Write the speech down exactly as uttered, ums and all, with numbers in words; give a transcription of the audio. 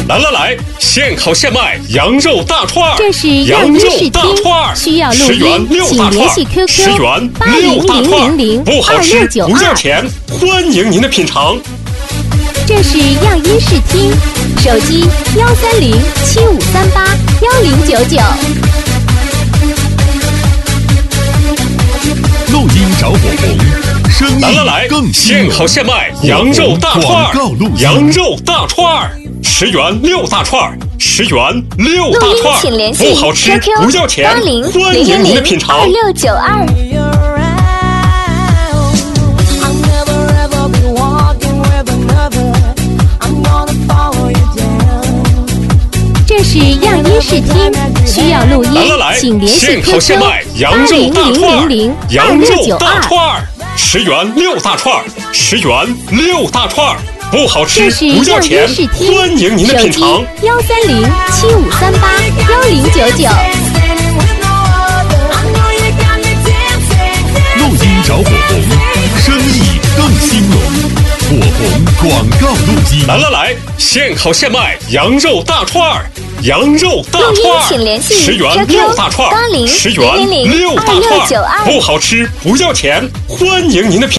来来来，现烤现卖羊肉大串儿， 这是羊肉大串儿， 需要录十元音， 六大串儿请联系 Q 十 Q 元八六零零大串儿， 零零不好二吃不要六九二。 钱，欢迎您的品尝。 这是样音视听，手机幺三零七五三八幺零九九。 录音找火红，生意来来来， 更兴隆。 现烤现卖羊肉大串广告录儿， 音羊肉大串儿，十元六大串儿，十元六大录音串儿， 请联系不好吃 Q Q 不要钱， 八零欢迎零零您的品尝零二。六九二。这是样音视听，需要录音， 来来来， 请联系现烤 Q 现 Q 卖羊八肉零零大串儿零零，二羊六九肉大二。 串儿，十元六大串儿，十元六大串儿，不好吃这是样不要钱音视，听， 欢迎您的品尝。 手机幺三零七五三八幺零九九。 录音找火红，生意更兴隆。火红广告录音。 来来来，现烤现卖羊肉大串儿，羊肉大录音串儿， 请联系十元 Q Q 六大串儿， 八零十元零零六大串二六九二儿，不好吃不要钱，欢迎您的品。